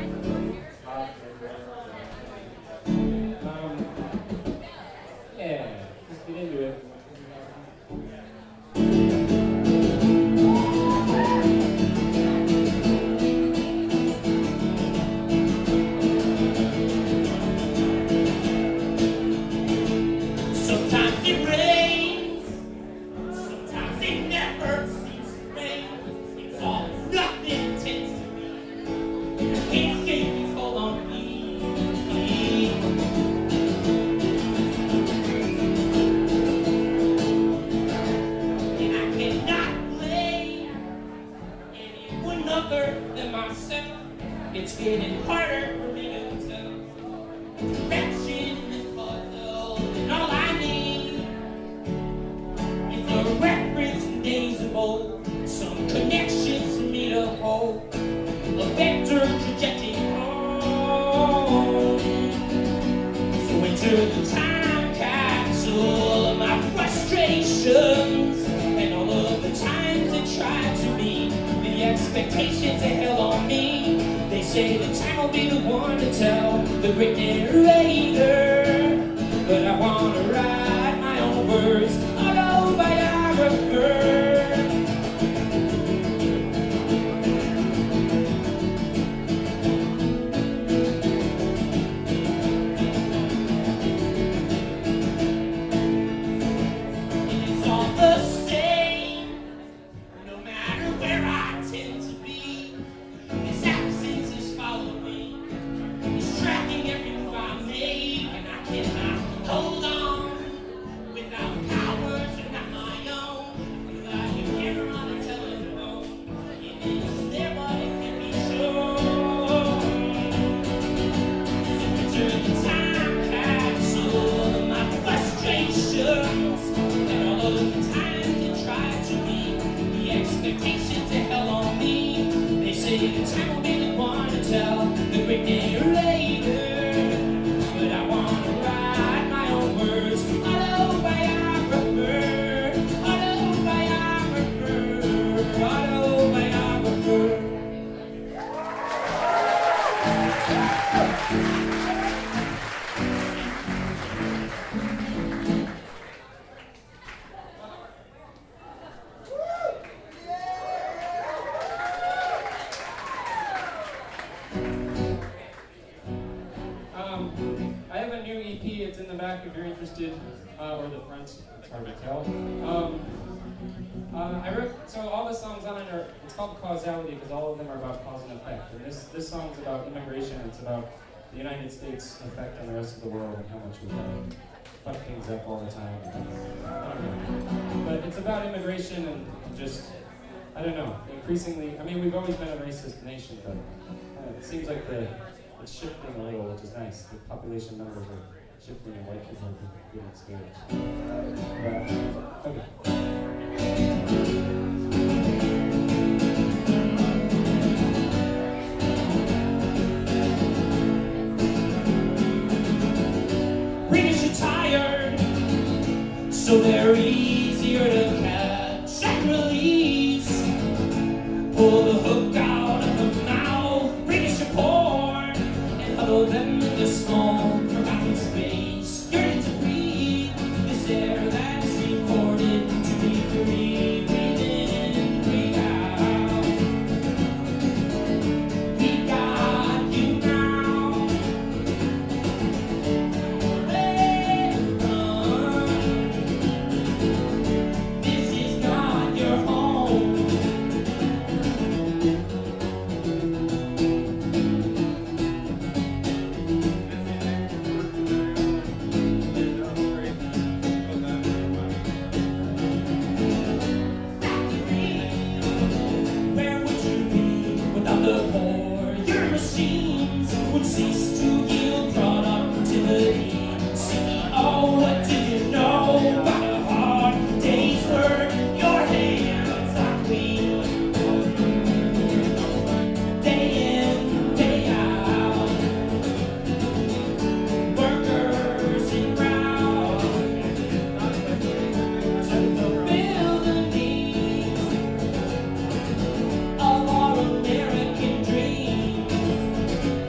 Yeah, let's get into it. Sometimes it rains, sometimes it never seems to rain. It's all nothing tends to be. I can't escape its hold on me. And I cannot blame anyone other than myself. It's getting harder for me to tell direction in this puzzle, and all I need is a reference in days of old, some connections for me to hold, a vector projecting home. So enter the time capsule of my frustrations and all of the times I tried to meet the expectations they held on me. They say the time will be the one to tell the great narrator, but I want to write my own words, autobiographer. It's all the same, no matter where I tend to be. This absence is following, it's tracking every move I make, and I cannot hold on without powers that are not my own. Without you hear on the telephone, it is there, but it can be shown. So enter the time capsule of my frustrations and all of the times they tried to meet the expectations they held on me. They say the time will be the one to tell the great narrator, but I want to write my own words, autobiographer, autobiographer, autobiographer. I have a new EP. It's in the back if you're interested, or the front. It's hard to tell. I wrote so all the songs on it are. It's called Causality because all of them are about cause and effect. And this song's about immigration. It's about the United States' effect on the rest of the world and how much we fuck things up all the time. I don't know. But it's about immigration and just I don't know. Increasingly, I mean, we've always been a racist nation, but it seems like it's shifting a little, which is nice. The population numbers are shifting and white people are getting scared. Okay. British are tired, so they're easier to catch and release. Pull the hook out of the mouth, British are poor, and huddle them in the small, forgotten space. Yearning to breathe this air that's recorded to be free. Breathe in, breathe out. We got you now. This is not your home. Where would you be without the poor? Your machines would cease to yield productivity. CEO, what do you know about a hard day's work? Your hands are clean. Day in, day out. Workers in route to fulfill the needs of our American dream.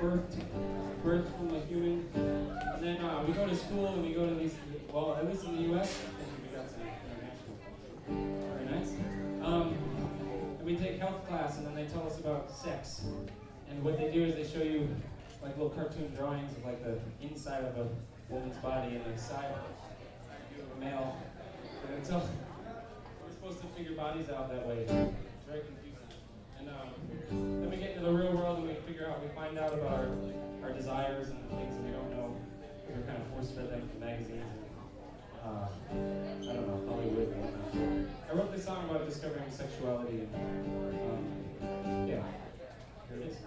birthed from a human. And then we go to school and we go to these, well, at least in the U.S., I think we got some international. Very nice. And we take health class and then they tell us about sex. And what they do is they show you like little cartoon drawings of like the inside of a woman's body and the side of a male. And until we're supposed to figure bodies out that way. It's very confusing. And then we get into the real world and we find out about our desires and the things that we don't know. We're kind of force-fed them from magazines and, I don't know, Hollywood and whatnot. I wrote this song about discovering sexuality and, yeah, here it is.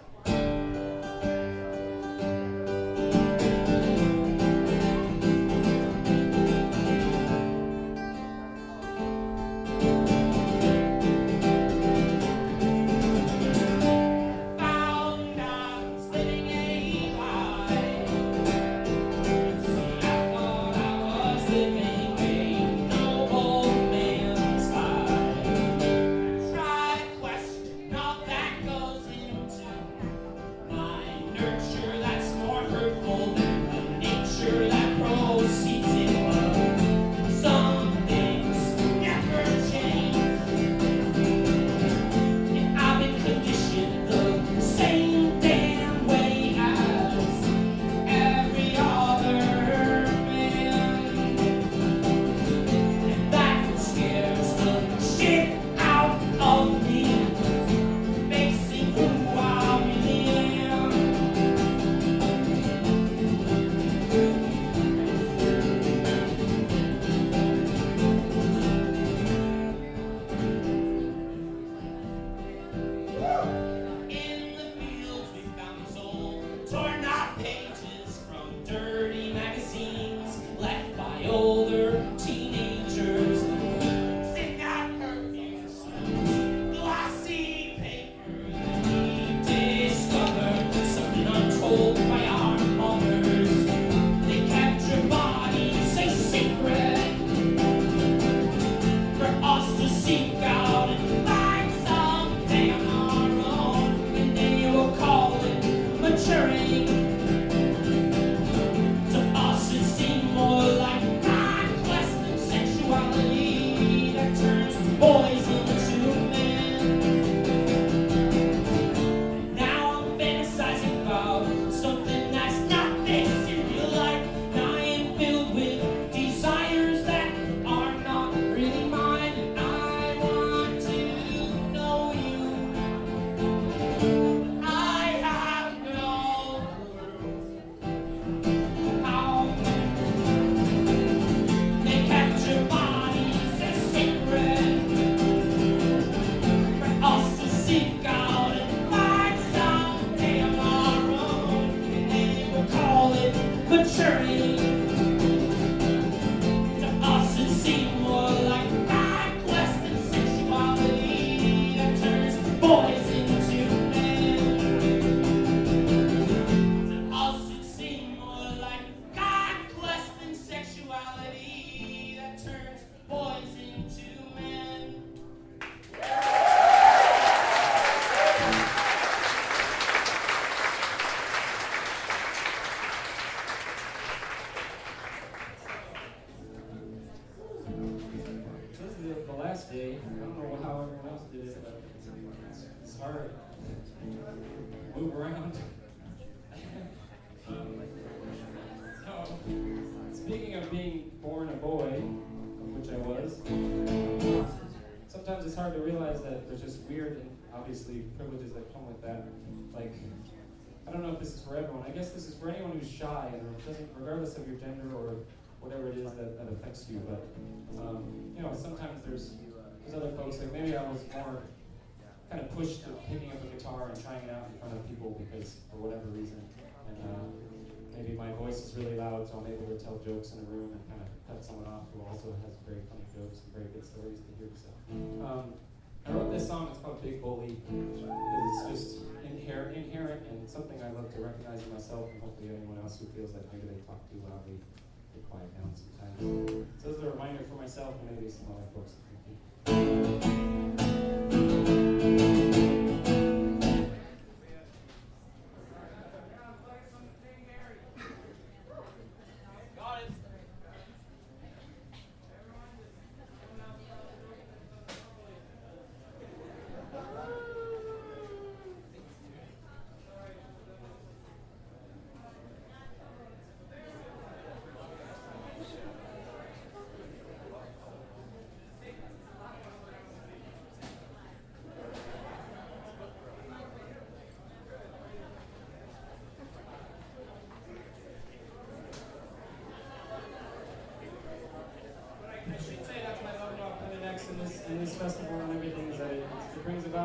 Move around. So, speaking of being born a boy, which I was, sometimes it's hard to realize that there's just weird and obviously privileges that come with that. Like, I don't know if this is for everyone. I guess this is for anyone who's shy and doesn't, regardless of your gender or whatever it is that affects you. But you know, sometimes there's other folks. Like maybe I was more kind of pushed to picking up a guitar and trying it out in front of people because for whatever reason. And maybe my voice is really loud, so I'm able to tell jokes in a room and kind of cut someone off who also has very funny jokes and very good stories to hear. So I wrote this song. It's called Big Bully because it's just inherent and something I love to recognize in myself and hopefully anyone else who feels like maybe they talk too loudly, they quiet down sometimes. So this is a reminder for myself and maybe some other folks.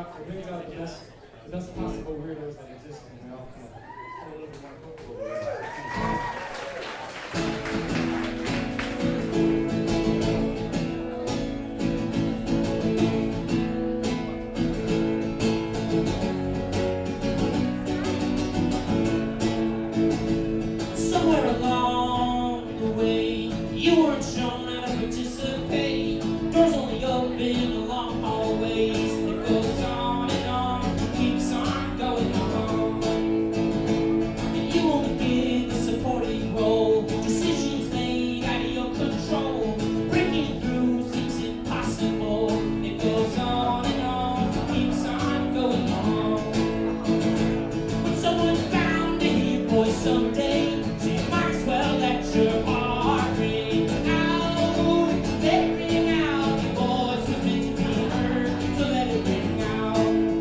about the best possible weirdos that exist, and we all kind of feel a little bit more comfortable with it. Somewhere along the way, you weren't shown how to participate. Doors only open along hallways. It goes on and on, keeps on going on. And you only get the supporting role. Decisions made out of your control. Breaking through seems impossible. It goes on and on, keeps on going on. When someone's bound to hear your voice someday, so you might as well let your heart ring out. Let it ring out. Your voice was meant to be heard, so let it ring out.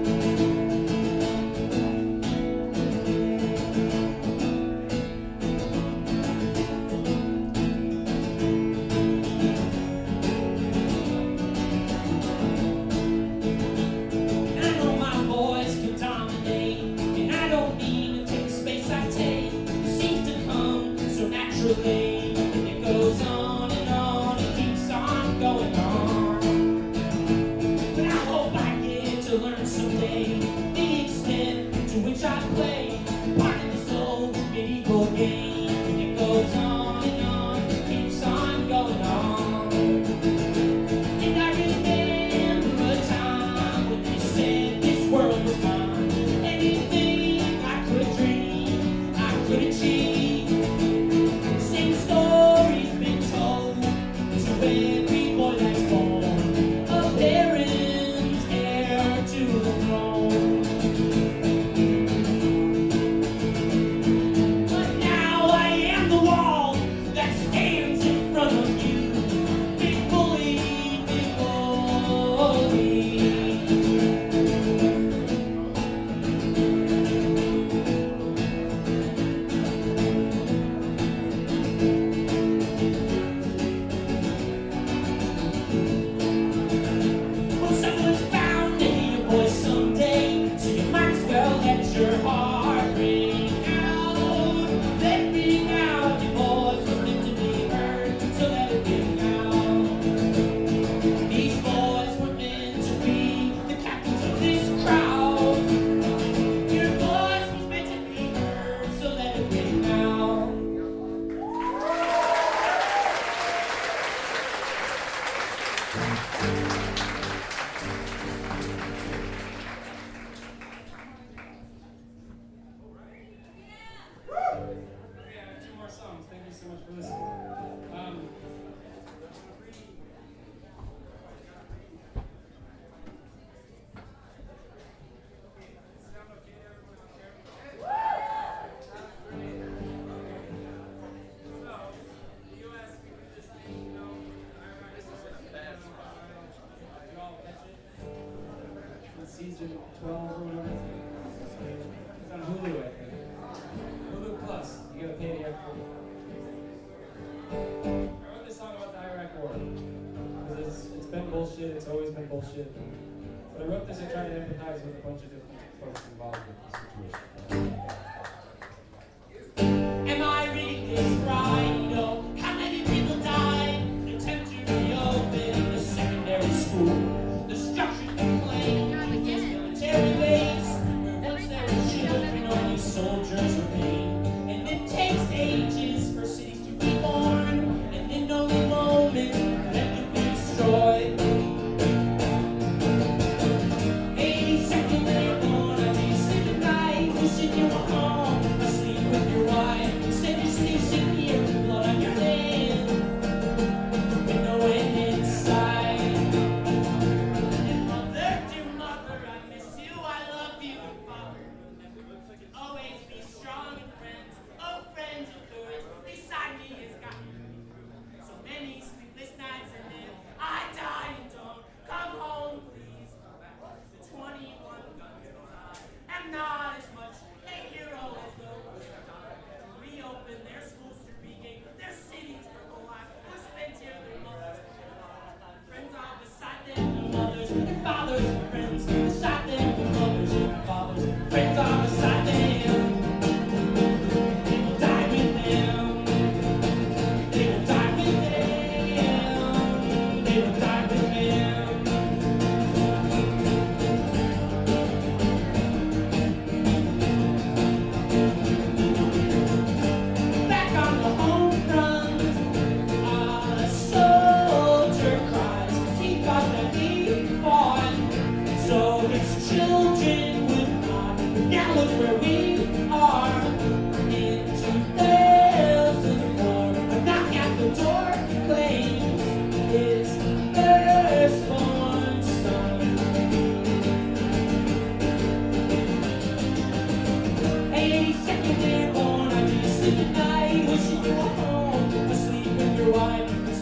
And I know my voice can dominate, and I don't need to take the space I take. It seems to come so naturally. It goes on and on, it keeps on going on. But I hope I get to learn someday the extent to which I play part of this old medieval game. It goes on and on, it keeps on going on. And I remember a time when they said this world was mine. Anything I could dream, I could achieve. Same story's been told to every boy that's born, a parent's heir to the throne. But now I am the wall that stands in front of you. Big bully, big bully. When someone's bound to hear your voice someday, so you might as well let your heart ring out. Let it ring out. Your voice was meant to be heard, so let it ring out. These boys were meant to be the captains of this crowd. Your voice was meant to be heard, so let it ring out. Okay, I have 2 more songs. Thank you so much for listening. Season 12 or whatever. It's on Hulu, I think. Hulu Plus. You gotta pay the extra. I wrote this song about the Iraq War. Because it's been bullshit, it's always been bullshit. But I wrote this to try to empathize with a bunch of different folks involved with the situation. Am I reading this right? You know, how many people died in an attempt to reopen the secondary school? The structure's been playing in this military base, where once there were children, only soldiers remain. And it takes ages for cities to be born, and in only moments let them be destroyed. 80 seconds later, I'll be sitting by, wishing you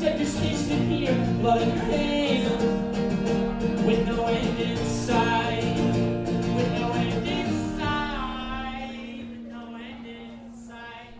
Instead you're stationed here, blood in your hands, with no end in sight, with no end in sight, with no end in sight.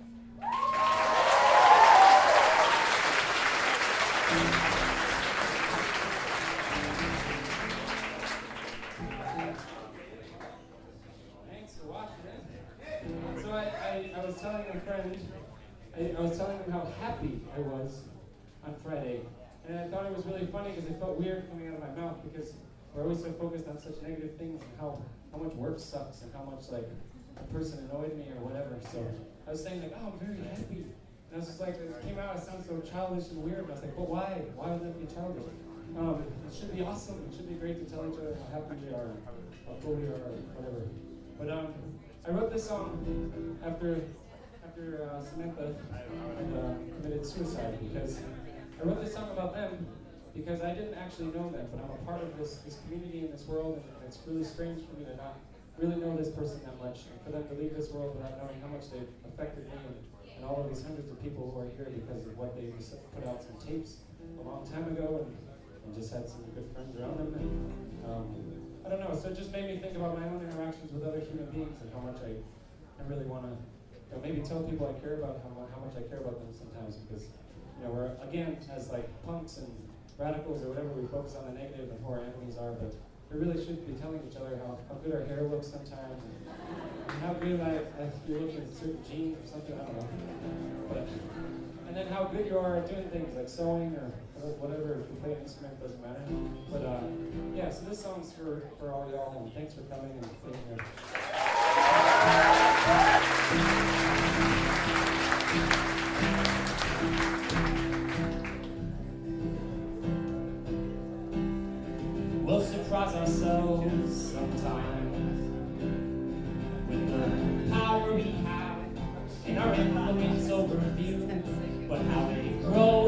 Thanks for watching it. So I was telling a friend, I was telling him how happy I was on Friday. And I thought it was really funny because it felt weird coming out of my mouth because we're always so focused on such negative things and how much work sucks and how much like a person annoyed me or whatever. So I was saying like, oh, I'm very happy. And I was just like, it came out, it sounds so childish and weird. And I was like, but why? Why would that be childish? It should be awesome. It should be great to tell each other how happy we are, how cool we are, or whatever. But I wrote this song after Samantha committed suicide because I wrote this song about them because I didn't actually know them, but I'm a part of this community in this world, and it's really strange for me to not really know this person that much, and for them to leave this world without knowing how much they've affected me and all of these hundreds of people who are here because of what they just put out some tapes a long time ago and just had some good friends around them. And, I don't know, so it just made me think about my own interactions with other human beings and how much I really want to maybe tell people I care about how much I care about them sometimes because we're, again, as like punks and radicals or whatever, we focus on the negative and who our enemies are, but we really should be telling each other how good our hair looks sometimes and how good I you look in certain jeans or something, I don't know. And then how good you are at doing things like sewing or whatever, if you play an instrument, doesn't matter. But yeah, so this song's for all y'all, and thanks for coming and being here. We'll surprise ourselves sometimes with the power we have and our influence over few, but how they grow